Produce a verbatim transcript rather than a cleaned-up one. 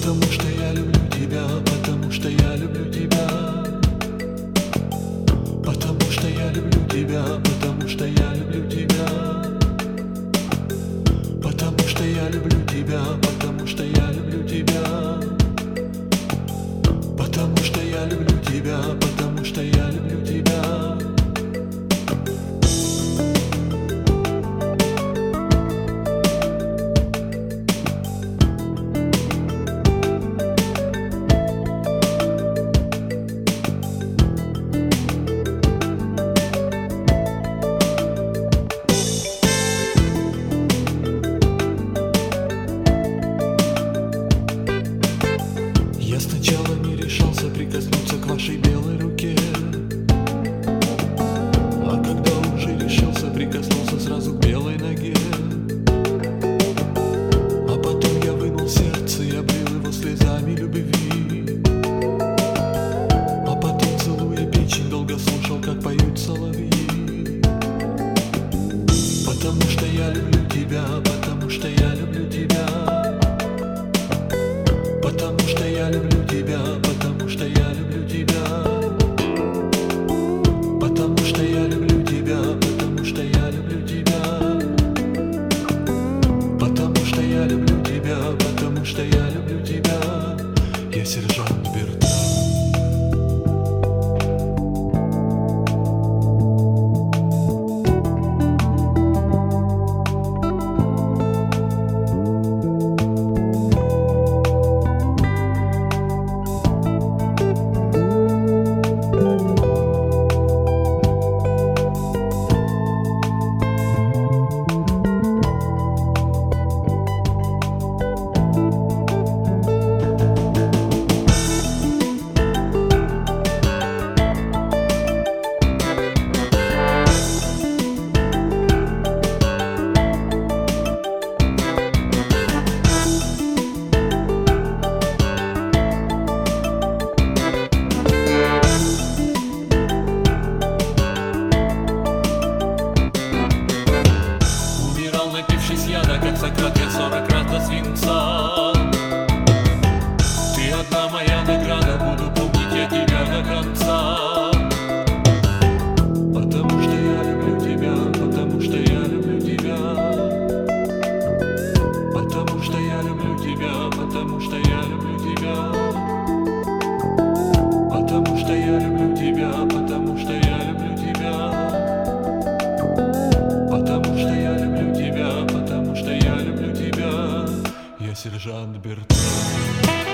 Потому что я люблю тебя, потому что я люблю тебя. Потому что я люблю тебя, потому что я люблю тебя. Потому что я люблю тебя, потому что я люблю тебя. Потому что я люблю тебя, потому что я люблю тебя. Я сначала не решался прикоснуться к вашей белой руке, а когда уже решился, прикоснулся сразу к белой ноге. А потом я вынул сердце и облил его слезами любви. А потом, целуя печень, долго слушал, как поют соловьи. Потому что я люблю тебя, потому что я люблю тебя. Потому что я люблю тебя, потому что я люблю тебя. Потому что я люблю тебя, потому что я люблю тебя. Потому что я люблю тебя, потому что я люблю тебя. Я сержант Бертрам. Напившись яда, как Сократ, я сорок раз до свинца. Ты одна моя награда, буду помнить я тебя до конца. Потому что я люблю тебя, потому что я люблю тебя. Потому что я люблю тебя, потому что я люблю тебя. Потому что я люблю тебя, потому что я люблю тебя. Потому что я люблю тебя, потому что я люблю тебя. Я сержант Бертрам.